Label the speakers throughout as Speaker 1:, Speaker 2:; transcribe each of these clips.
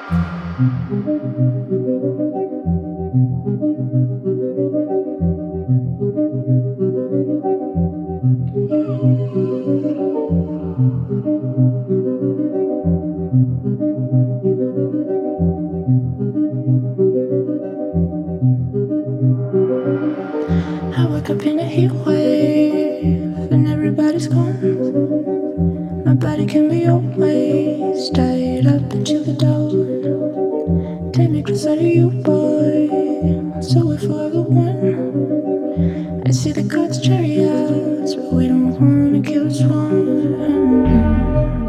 Speaker 1: I wake up in a heat wave and everybody's gone. My body can be always stayed up until the dawn. Take me closer to you, boy, so we're forever one. I see the gods' chariots, but we don't wanna kill us one.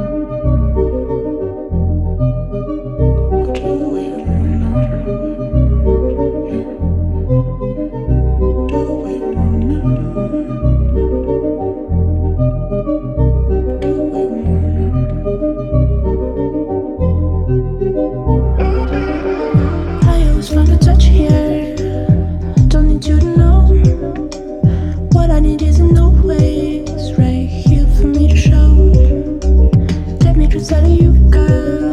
Speaker 1: I always find a touch here. Don't need you to know. What I need is in always right here for me to show. Take me closer to you, girl.